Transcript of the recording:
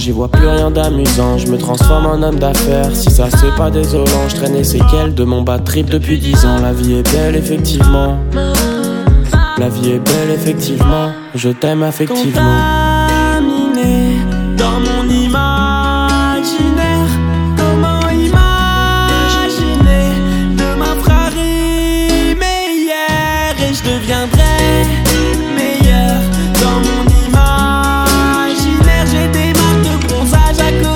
J'y vois plus rien d'amusant, je me transforme en homme d'affaires. Si ça c'est pas désolant, je traîne les séquelles de mon bad trip depuis 10 ans. La vie est belle effectivement. La vie est belle effectivement. Je t'aime affectivement.